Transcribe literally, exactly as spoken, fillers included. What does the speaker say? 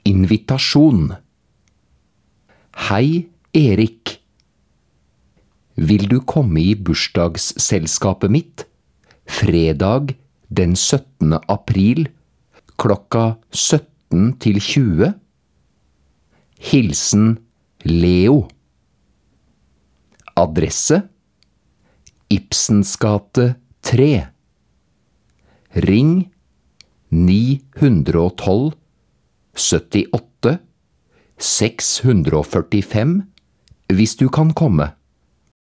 Invitasjon. Hei, Erik. Vil du komme i bursdagsselskapet mitt, fredag den syttende april, klokka sytten til tjue? Hilsen Leo. Adresse: Ibsens gate tre. Ring ni hundre og tolv syttiåtte seks hundre og førtifem hvis du kan komme.